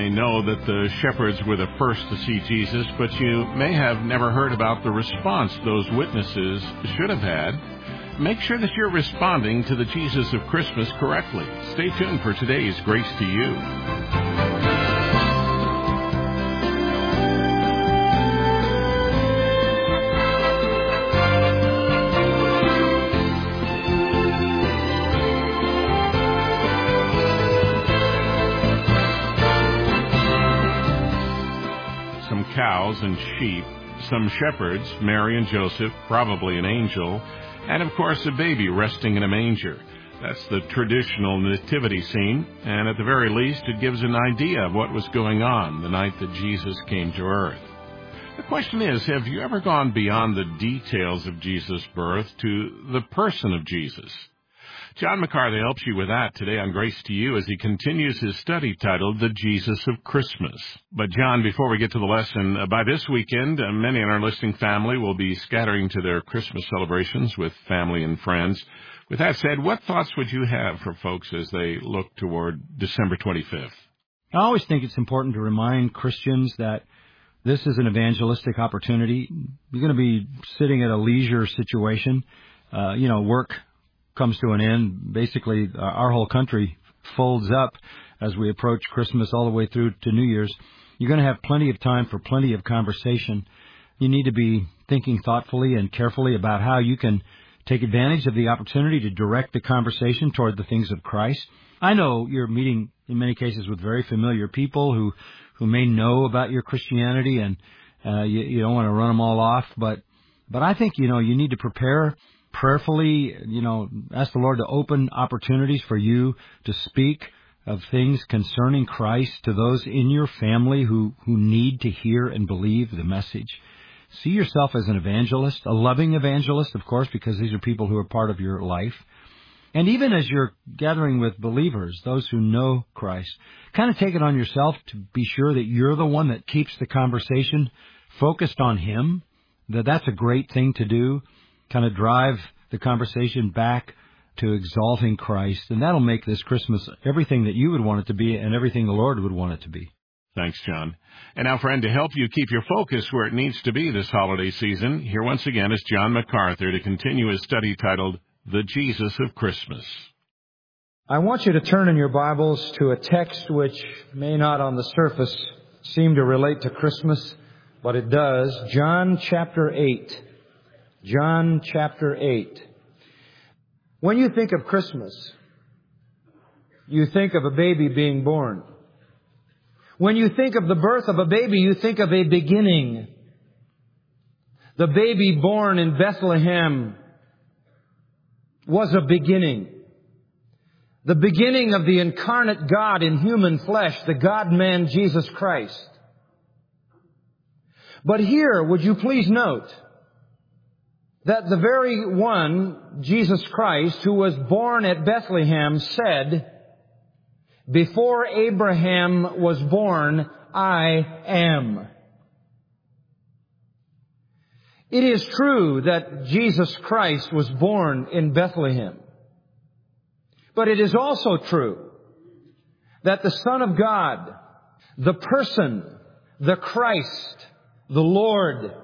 may know that the shepherds were the first to see Jesus, but you may have never heard about the response those witnesses should have had. Make sure that you're responding to the Jesus of Christmas correctly. Stay tuned for today's Grace to You. Cows and sheep, some shepherds, Mary and Joseph, probably an angel, and of course a baby resting in a manger. That's the traditional nativity scene, and at the very least it gives an idea of what was going on the night that Jesus came to earth. The question is, have you ever gone beyond the details of Jesus' birth to the person of Jesus? John MacArthur helps you with that today on Grace to You as he continues his study titled The Jesus of Christmas. But John, before we get to the lesson, by this weekend, many in our listening family will be scattering to their Christmas celebrations with family and friends. With that said, what thoughts would you have for folks as they look toward December 25th? I always think it's important to remind Christians that this is an evangelistic opportunity. You're going to be sitting at a leisure situation, work comes to an end. Basically, our whole country folds up as we approach Christmas all the way through to New Year's. You're going to have plenty of time for plenty of conversation. You need to be thinking thoughtfully and carefully about how you can take advantage of the opportunity to direct the conversation toward the things of Christ. I know you're meeting, in many cases, with very familiar people who may know about your Christianity, and you don't want to run them all off. But I think, you need to prepare prayerfully, ask the Lord to open opportunities for you to speak of things concerning Christ to those in your family who need to hear and believe the message. See yourself as an evangelist, a loving evangelist, of course, because these are people who are part of your life. And even as you're gathering with believers, those who know Christ, kind of take it on yourself to be sure that you're the one that keeps the conversation focused on Him. That's a great thing to do. Kind of drive the conversation back to exalting Christ, and that'll make this Christmas everything that you would want it to be and everything the Lord would want it to be. Thanks, John. And now, friend, to help you keep your focus where it needs to be this holiday season, here once again is John MacArthur to continue his study titled The Jesus of Christmas. I want you to turn in your Bibles to a text which may not on the surface seem to relate to Christmas, but it does. John chapter 8. John chapter 8. When you think of Christmas, you think of a baby being born. When you think of the birth of a baby, you think of a beginning. The baby born in Bethlehem was a beginning. The beginning of the incarnate God in human flesh, the God-man Jesus Christ. But here, would you please note that the very one, Jesus Christ, who was born at Bethlehem, said, "Before Abraham was born, I am." It is true that Jesus Christ was born in Bethlehem. But it is also true that the Son of God, the person, the Christ, the Lord,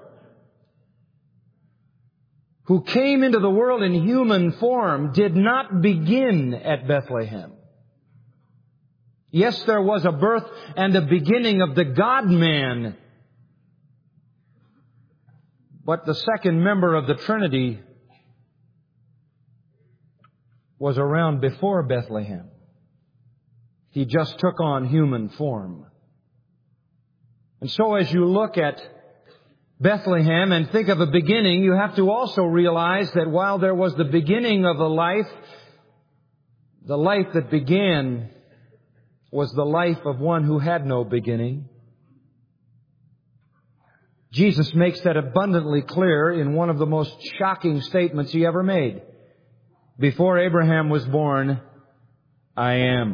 who came into the world in human form, did not begin at Bethlehem. Yes, there was a birth and a beginning of the God-man, but the second member of the Trinity was around before Bethlehem. He just took on human form. And so as you look at Bethlehem and think of a beginning, you have to also realize that while there was the beginning of a life, the life that began was the life of one who had no beginning. Jesus makes that abundantly clear in one of the most shocking statements He ever made. Before Abraham was born, I am.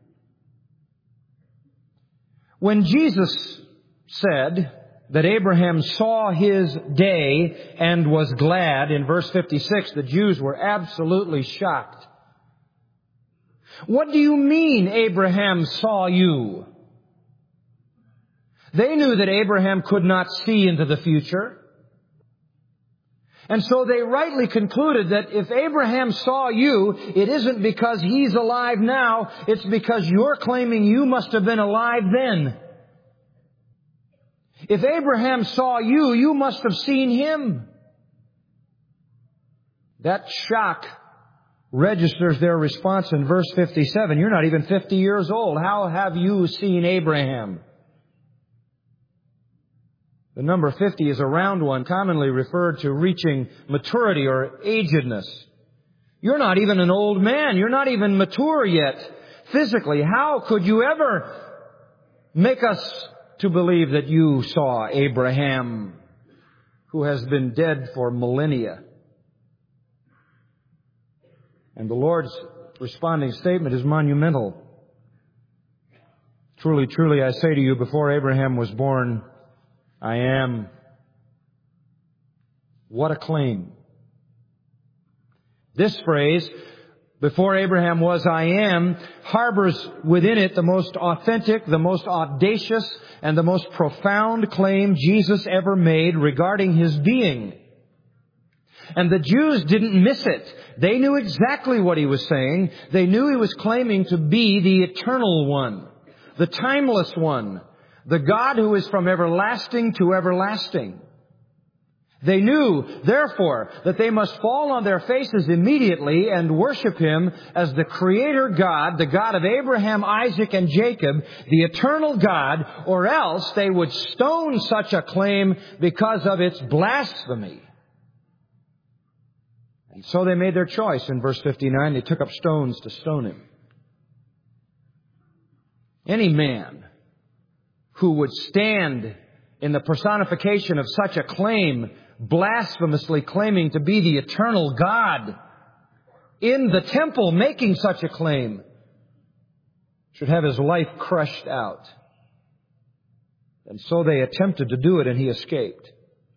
When Jesus said that Abraham saw his day and was glad, in verse 56, the Jews were absolutely shocked. What do you mean Abraham saw you? They knew that Abraham could not see into the future. And so they rightly concluded that if Abraham saw you, it isn't because he's alive now, it's because you're claiming you must have been alive then. If Abraham saw you, you must have seen him. That shock registers their response in verse 57. You're not even 50 years old. How have you seen Abraham? The number 50 is a round one, commonly referred to reaching maturity or agedness. You're not even an old man. You're not even mature yet physically. How could you ever make us to believe that you saw Abraham, who has been dead for millennia? And the Lord's responding statement is monumental. Truly, truly, I say to you, before Abraham was born, I am. What a claim. This phrase, before Abraham was, I am, harbors within it the most authentic, the most audacious, and the most profound claim Jesus ever made regarding His being. And the Jews didn't miss it. They knew exactly what He was saying. They knew He was claiming to be the eternal one, the timeless one, the God who is from everlasting to everlasting. They knew, therefore, that they must fall on their faces immediately and worship Him as the Creator God, the God of Abraham, Isaac, and Jacob, the eternal God, or else they would stone such a claim because of its blasphemy. And so they made their choice. In verse 59, they took up stones to stone Him. Any man who would stand in the personification of such a claim, blasphemously claiming to be the eternal God, in the temple making such a claim, should have his life crushed out. And so they attempted to do it, and he escaped.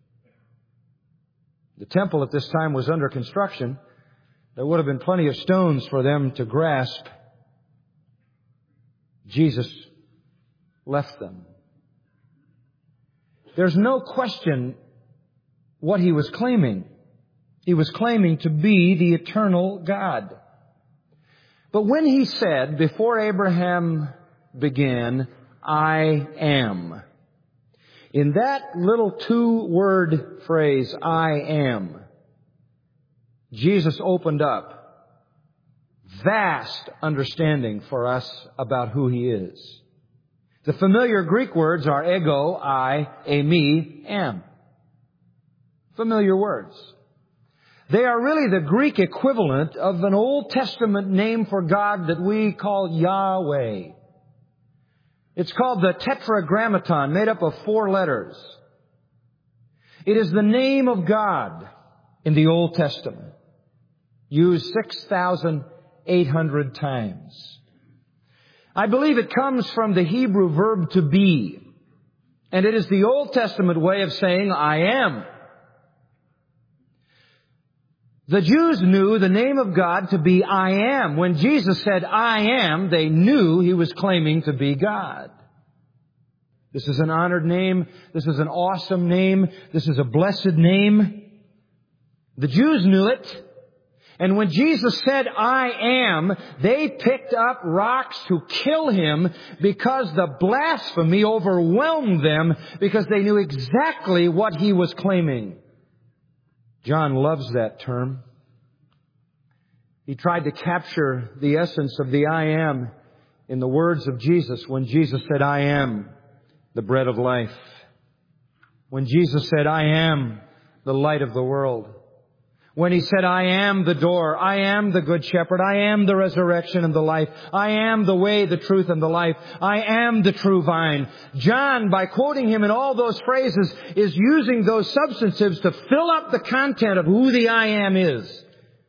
The temple at this time was under construction. There would have been plenty of stones for them to grasp. Jesus left them. There's no question what He was claiming. He was claiming to be the eternal God. But when He said, before Abraham began, I am, in that little 2-word phrase, I am, Jesus opened up vast understanding for us about who He is. The familiar Greek words are ego, I, eimi, am. Familiar words. They are really the Greek equivalent of an Old Testament name for God that we call Yahweh. It's called the Tetragrammaton, made up of 4 letters. It is the name of God in the Old Testament, used 6,800 times. I believe it comes from the Hebrew verb to be. And it is the Old Testament way of saying, I am. The Jews knew the name of God to be I am. When Jesus said, I am, they knew He was claiming to be God. This is an honored name. This is an awesome name. This is a blessed name. The Jews knew it. And when Jesus said, I am, they picked up rocks to kill Him because the blasphemy overwhelmed them, because they knew exactly what He was claiming. John loves that term. He tried to capture the essence of the I am in the words of Jesus when Jesus said, I am the bread of life. When Jesus said, I am the light of the world. When He said, I am the door, I am the good shepherd, I am the resurrection and the life, I am the way, the truth, and the life, I am the true vine. John, by quoting Him in all those phrases, is using those substantives to fill up the content of who the I am is.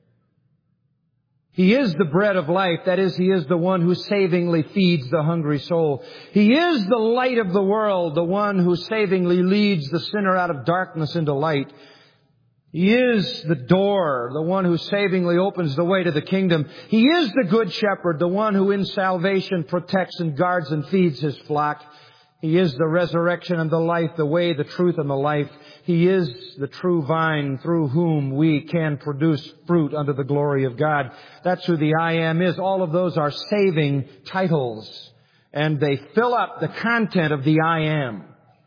He is the bread of life. That is, He is the one who savingly feeds the hungry soul. He is the light of the world, the one who savingly leads the sinner out of darkness into light. He is the door, the one who savingly opens the way to the kingdom. He is the good shepherd, the one who in salvation protects and guards and feeds His flock. He is the resurrection and the life, the way, the truth, and the life. He is the true vine through whom we can produce fruit unto the glory of God. That's who the I Am is. All of those are saving titles, and they fill up the content of the I Am.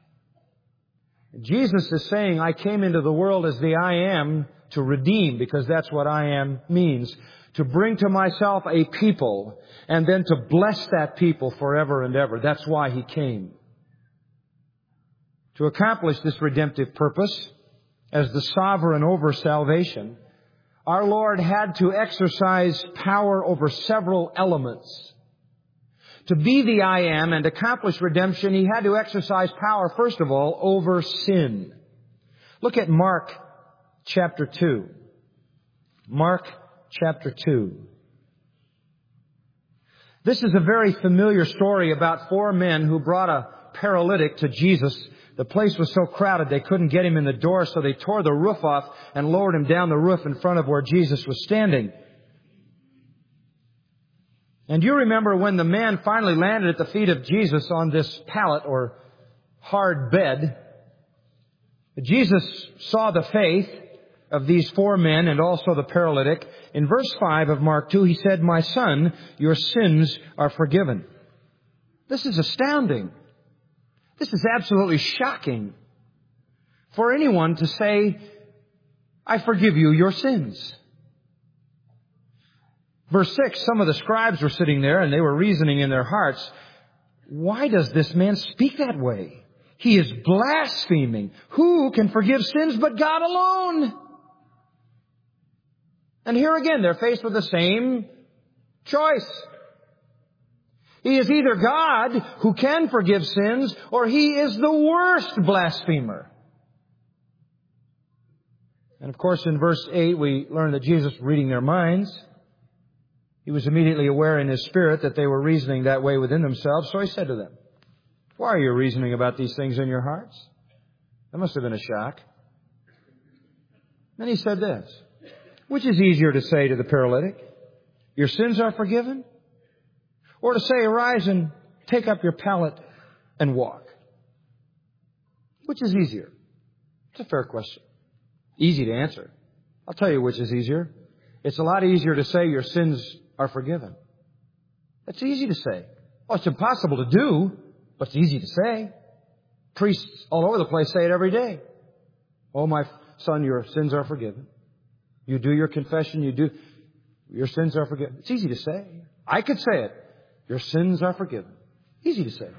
Jesus is saying, I came into the world as the I Am to redeem, because that's what I Am means. To bring to myself a people, and then to bless that people forever and ever. That's why He came. To accomplish this redemptive purpose, as the sovereign over salvation, our Lord had to exercise power over several elements. To be the I Am and accomplish redemption, He had to exercise power, first of all, over sin. Look at Mark chapter 2. Mark chapter 2. This is a very familiar story about 4 men who brought a paralytic to Jesus. The place was so crowded they couldn't get him in the door, so they tore the roof off and lowered him down the roof in front of where Jesus was standing. And you remember when the man finally landed at the feet of Jesus on this pallet or hard bed, Jesus saw the faith of these 4 men and also the paralytic. In verse 5 of Mark 2, He said, My son, your sins are forgiven. This is astounding. This is absolutely shocking for anyone to say, I forgive you your sins. Verse 6, some of the scribes were sitting there and they were reasoning in their hearts, why does this man speak that way? He is blaspheming. Who can forgive sins but God alone? And here again, they're faced with the same choice. He is either God who can forgive sins, or He is the worst blasphemer. And of course, in verse 8, we learn that Jesus was reading their minds. He was immediately aware in His spirit that they were reasoning that way within themselves. So He said to them, why are you reasoning about these things in your hearts? That must have been a shock. Then He said this, which is easier to say to the paralytic, your sins are forgiven? Or to say, arise and take up your pallet and walk? Which is easier? It's a fair question. Easy to answer. I'll tell you which is easier. It's a lot easier to say your sins are forgiven. That's easy to say. Well, it's impossible to do, but it's easy to say. Priests all over the place say it every day. Oh, my son, your sins are forgiven. You do your confession, your sins are forgiven. It's easy to say. I could say it. Your sins are forgiven. Easy to say.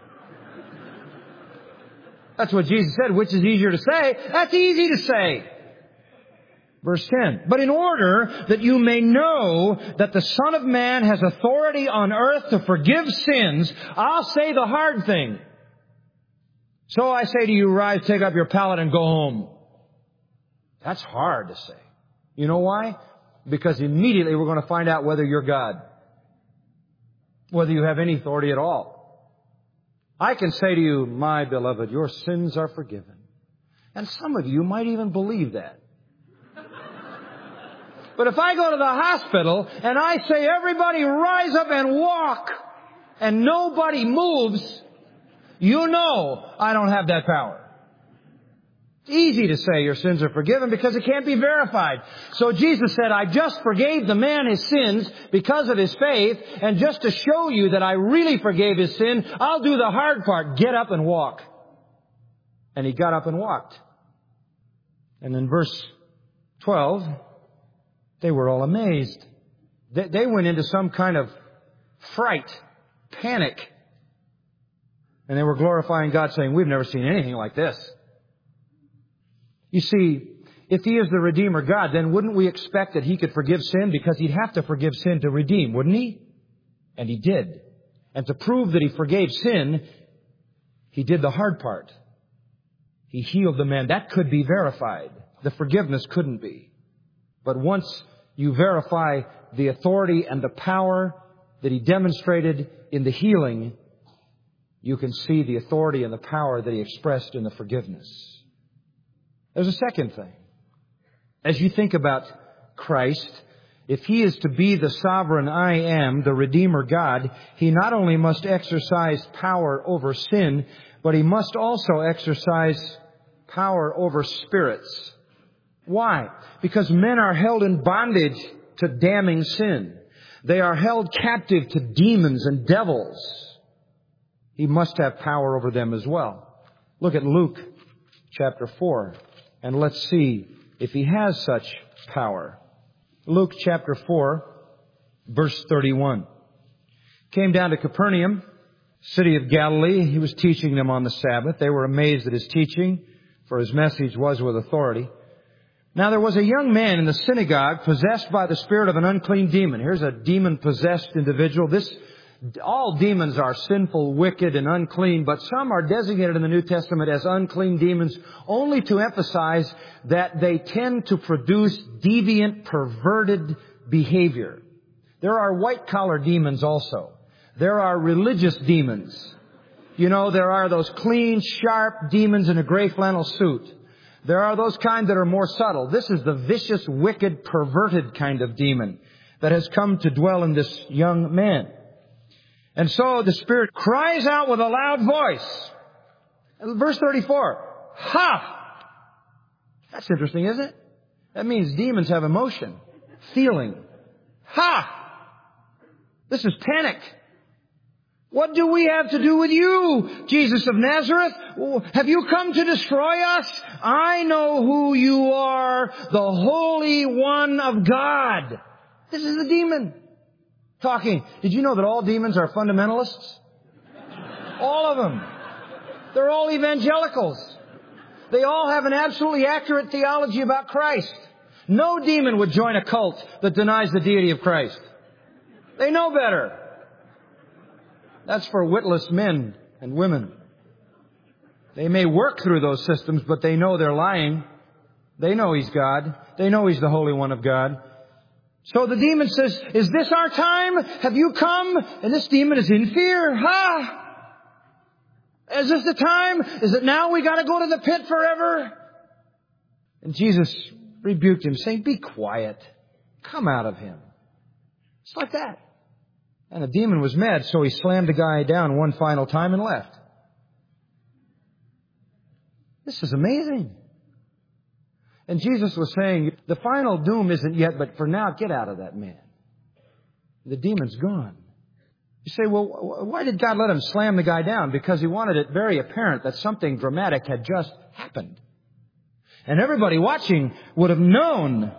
That's what Jesus said. Which is easier to say? That's easy to say. Verse 10. But in order that you may know that the Son of Man has authority on earth to forgive sins, I'll say the hard thing. So I say to you, rise, take up your pallet and go home. That's hard to say. You know why? Because immediately we're going to find out whether you're God. Whether you have any authority at all. I can say to you, my beloved, your sins are forgiven. And some of you might even believe that. But if I go to the hospital and I say, everybody rise up and walk, and nobody moves, you know I don't have that power. It's easy to say your sins are forgiven because it can't be verified. So Jesus said, I just forgave the man his sins because of his faith. And just to show you that I really forgave his sin, I'll do the hard part. Get up and walk. And he got up and walked. And in verse 12, they were all amazed. They went into some kind of fright, panic. And they were glorifying God, saying, we've never seen anything like this. You see, if He is the Redeemer God, then wouldn't we expect that He could forgive sin? Because He'd have to forgive sin to redeem, wouldn't He? And He did. And to prove that He forgave sin, He did the hard part. He healed the man. That could be verified. The forgiveness couldn't be. But once you verify the authority and the power that He demonstrated in the healing, you can see the authority and the power that He expressed in the forgiveness. There's a second thing. As you think about Christ If He is to be the sovereign I Am, the Redeemer God, He not only must exercise power over sin, but He must also exercise power over spirits. Why? Because men are held in bondage to damning sin. They are held captive to demons and devils. He must have power over them as well. Look at Luke chapter 4, and let's see if He has such power. Luke chapter 4, verse 31. Came down to Capernaum, city of Galilee. He was teaching them on the Sabbath. They were amazed at His teaching, for His message was with authority. Now there was a young man in the synagogue possessed by the spirit of an unclean demon. Here's a demon-possessed individual. All demons are sinful, wicked, and unclean, but some are designated in the New Testament as unclean demons only to emphasize that they tend to produce deviant, perverted behavior. There are white-collar demons also. There are religious demons. You know, there are those clean, sharp demons in a gray flannel suit. There are those kind that are more subtle. This is the vicious, wicked, perverted kind of demon that has come to dwell in this young man. And so the Spirit cries out with a loud voice. Verse 34. Ha! That's interesting, isn't it? That means demons have emotion, feeling. Ha! This is panic. What do we have to do with you, Jesus of Nazareth? Have you come to destroy us? I know who you are, the Holy One of God. This is the demon talking. Did you know that all demons are fundamentalists? All of them. They're all evangelicals. They all have an absolutely accurate theology about Christ. No demon would join a cult that denies the deity of Christ. They know better. That's for witless men and women. They may work through those systems, but they know they're lying. They know He's God. They know He's the Holy One of God. So the demon says, is this our time? Have you come? And this demon is in fear. Ha! Is this the time? Is it now we got to go to the pit forever? And Jesus rebuked him, saying, be quiet. Come out of him. It's like that. And the demon was mad, so he slammed the guy down one final time and left. This is amazing. And Jesus was saying, the final doom isn't yet, but for now, get out of that man. The demon's gone. You say, well, why did God let him slam the guy down? Because He wanted it very apparent that something dramatic had just happened. And everybody watching would have known.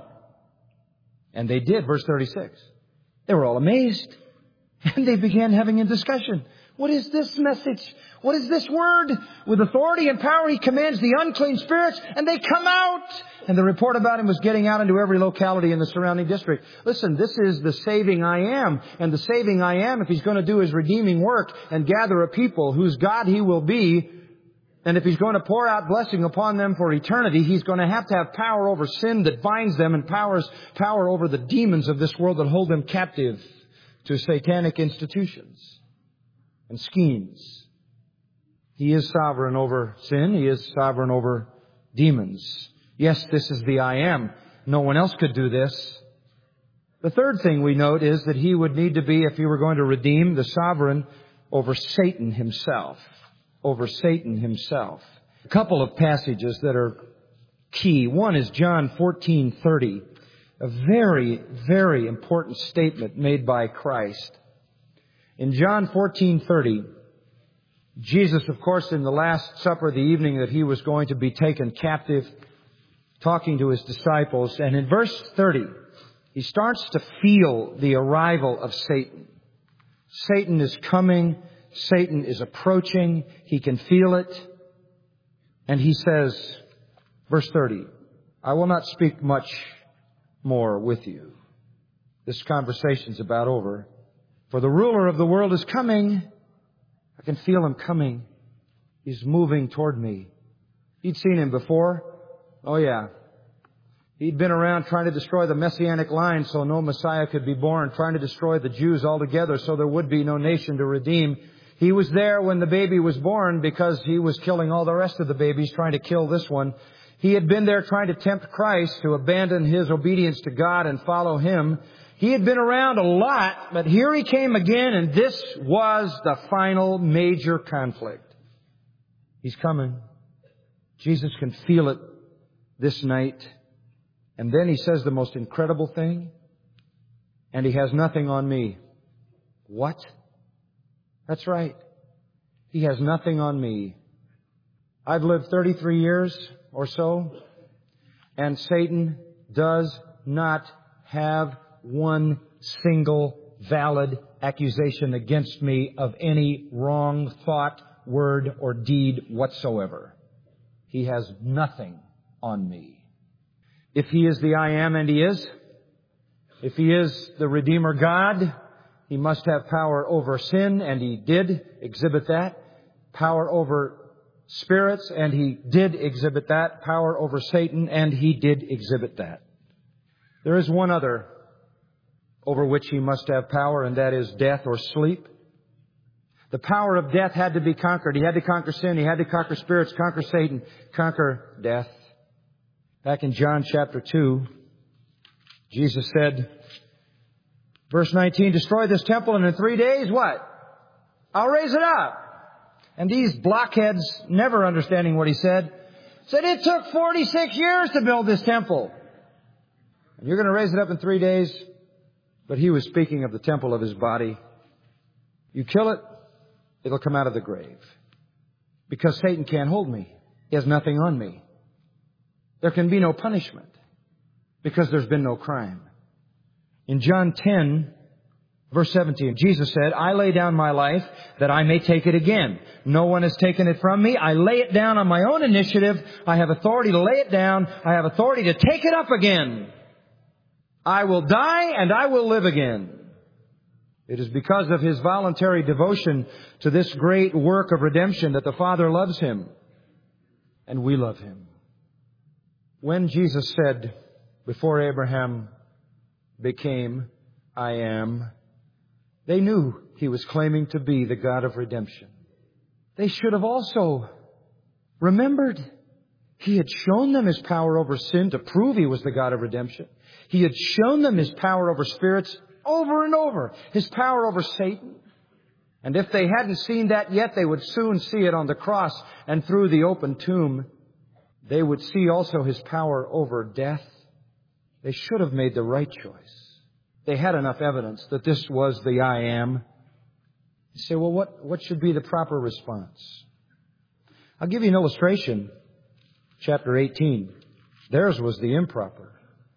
And they did, verse 36. They were all amazed. And they began having a discussion. What is this message? What is this word? With authority and power, He commands the unclean spirits, and they come out. And the report about Him was getting out into every locality in the surrounding district. Listen, this is the saving I Am. And the saving I Am, if He's going to do His redeeming work and gather a people whose God He will be, and if He's going to pour out blessing upon them for eternity, He's going to have power over sin that binds them and power over the demons of this world that hold them captive to satanic institutions and schemes. He is sovereign over sin. He is sovereign over demons. Yes, this is the I Am. No one else could do this. The third thing we note is that He would need to be, if He were going to redeem, the sovereign over Satan himself. Over Satan himself. A couple of passages that are key. One is John 14:30. A very, very important statement made by Christ. In John 14:30, Jesus, of course, in the Last Supper, the evening that He was going to be taken captive, talking to His disciples. And in verse 30, He starts to feel the arrival of Satan. Satan is coming. Satan is approaching. He can feel it. And He says, verse 30, I will not speak much more with you. This conversation's about over. For the ruler of the world is coming. I can feel Him coming. He's moving toward me. You'd seen Him before. Oh yeah. He'd been around trying to destroy the Messianic line so no Messiah could be born, trying to destroy the Jews altogether so there would be no nation to redeem. He was there when the baby was born because He was killing all the rest of the babies, trying to kill this one. He had been there trying to tempt Christ to abandon his obedience to God and follow Him. He had been around a lot, but here he came again, and this was the final major conflict. He's coming. Jesus can feel it this night. And then he says the most incredible thing, and he has nothing on me. What? That's right. He has nothing on me. I've lived 33 years or so, and Satan does not have one single valid accusation against me of any wrong thought, word, or deed whatsoever. He has nothing on me. If He is the I Am, and He is, if He is the Redeemer God, He must have power over sin, and He did exhibit that. Power over spirits, and He did exhibit that. Power over Satan, and He did exhibit that. There is one other over which He must have power, and that is death or sleep. The power of death had to be conquered. He had to conquer sin. He had to conquer spirits, conquer Satan, conquer death. Back in John chapter 2, Jesus said, verse 19, destroy this temple, and in 3 days, what? I'll raise it up. And these blockheads, never understanding what He said it took 46 years to build this temple. And you're going to raise it up in 3 days? But He was speaking of the temple of His body. You kill it, it'll come out of the grave. Because Satan can't hold me. He has nothing on me. There can be no punishment because there's been no crime. In John 10, verse 17, Jesus said, I lay down my life that I may take it again. No one has taken it from me. I lay it down on my own initiative. I have authority to lay it down. I have authority to take it up again. I will die and I will live again. It is because of His voluntary devotion to this great work of redemption that the Father loves Him. And we love Him. When Jesus said, before Abraham became, I am, they knew He was claiming to be the God of redemption. They should have also remembered He had shown them His power over sin to prove He was the God of redemption. He had shown them His power over spirits over and over. His power over Satan. And if they hadn't seen that yet, they would soon see it on the cross and through the open tomb. They would see also His power over death. They should have made the right choice. They had enough evidence that this was the I Am. You say, well, what should be the proper response? I'll give you an illustration. Chapter 18. Theirs was the improper.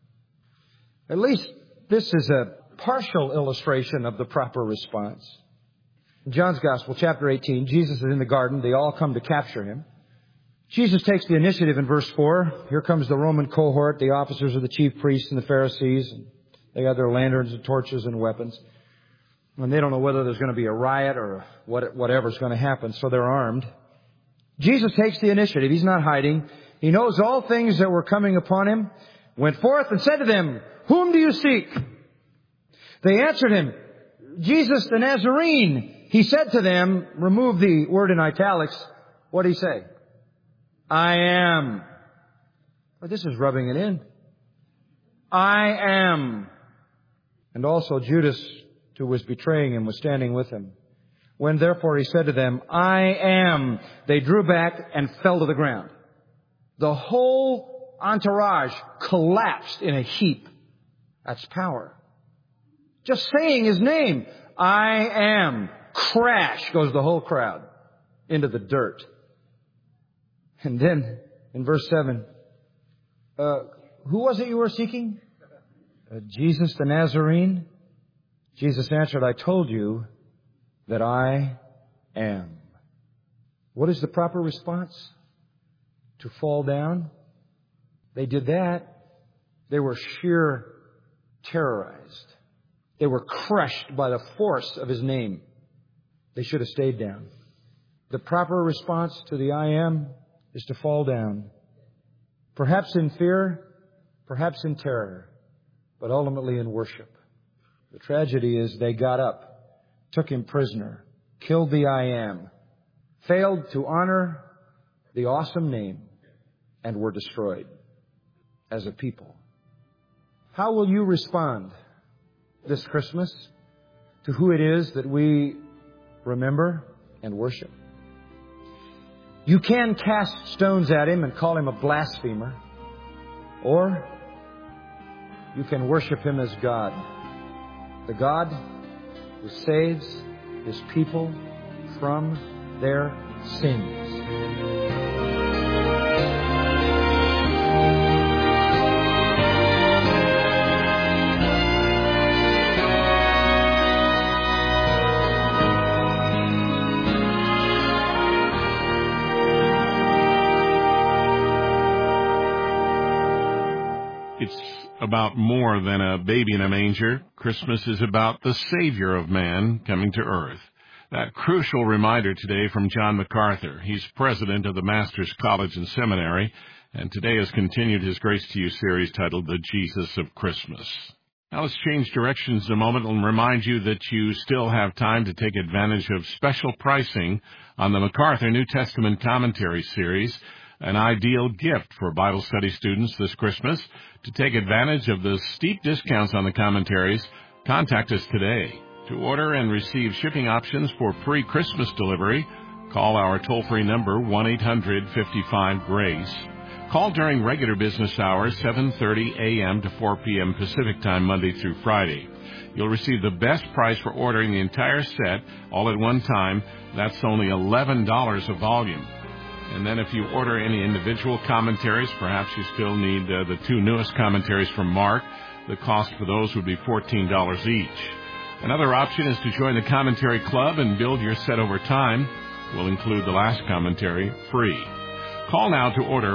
At least this is a partial illustration of the proper response. In John's Gospel, chapter 18, Jesus is in the garden. They all come to capture Him. Jesus takes the initiative in verse 4. Here comes the Roman cohort, the officers of the chief priests and the Pharisees. And they got their lanterns and torches and weapons. And they don't know whether there's going to be a riot or whatever's going to happen, so they're armed. Jesus takes the initiative. He's not hiding. He knows all things that were coming upon Him. Went forth and said to them, whom do you seek? They answered Him, Jesus the Nazarene. He said to them, remove the word in italics. What did He say? I am. Well, this is rubbing it in. I am. And also Judas, who was betraying Him, was standing with Him. When therefore He said to them, I am, they drew back and fell to the ground. The whole entourage collapsed in a heap. That's power. Just saying His name, I am. Crash goes the whole crowd into the dirt. And then in verse 7, who was it you were seeking? Jesus the Nazarene. Jesus answered, I told you that I am. What is the proper response? To fall down? They did that. They were sheer terrorized. They were crushed by the force of His name. They should have stayed down. The proper response to the I am is to fall down. Perhaps in fear, perhaps in terror, but ultimately in worship. The tragedy is they got up, took Him prisoner, killed the I am, failed to honor the awesome name, and were destroyed as a people. How will you respond this Christmas to who it is that we remember and worship? You can cast stones at Him and call Him a blasphemer, or you can worship Him as God, the God who saves His people from their sins. It's about more than a baby in a manger. Christmas is about the Savior of man coming to earth. That crucial reminder today from John MacArthur. He's president of the Masters College and Seminary, and today has continued his Grace to You series titled The Jesus of Christmas. Now let's change directions a moment and remind you that you still have time to take advantage of special pricing on the MacArthur New Testament Commentary series, an ideal gift for Bible study students this Christmas. To take advantage of the steep discounts on the commentaries, contact us today. To order and receive shipping options for pre-Christmas delivery, call our toll-free number 1-800-55-GRACE. Call during regular business hours, 7:30 a.m. to 4 p.m. Pacific Time, Monday through Friday. You'll receive the best price for ordering the entire set all at one time. That's only $11 a volume. And then if you order any individual commentaries, perhaps you still need the two newest commentaries from Mark. The cost for those would be $14 each. Another option is to join the Commentary Club and build your set over time. We'll include the last commentary free. Call now to order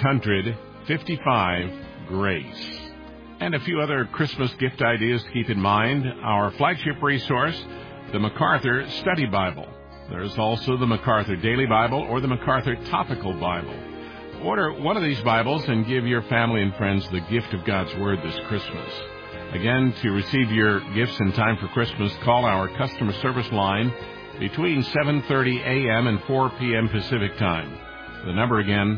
1-800-55-GRACE. And a few other Christmas gift ideas to keep in mind. Our flagship resource, the MacArthur Study Bible. There's also the MacArthur Daily Bible or the MacArthur Topical Bible. Order one of these Bibles and give your family and friends the gift of God's Word this Christmas. Again, to receive your gifts in time for Christmas, call our customer service line between 7:30 a.m. and 4 p.m. Pacific Time. The number again,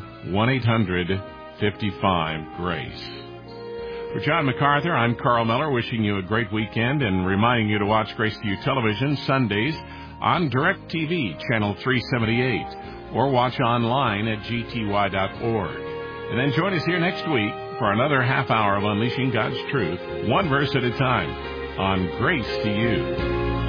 1-800-55-GRACE. For John MacArthur, I'm Carl Miller, wishing you a great weekend and reminding you to watch Grace to You Television Sundays on DirecTV, Channel 378, or watch online at gty.org. And then join us here next week for another half hour of Unleashing God's Truth, one verse at a time, on Grace to You.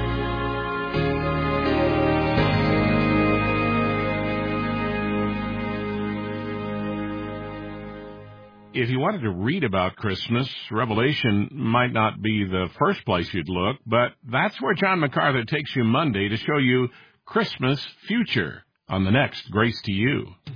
If you wanted to read about Christmas, Revelation might not be the first place you'd look, but that's where John MacArthur takes you Monday to show you Christmas future on the next Grace to You.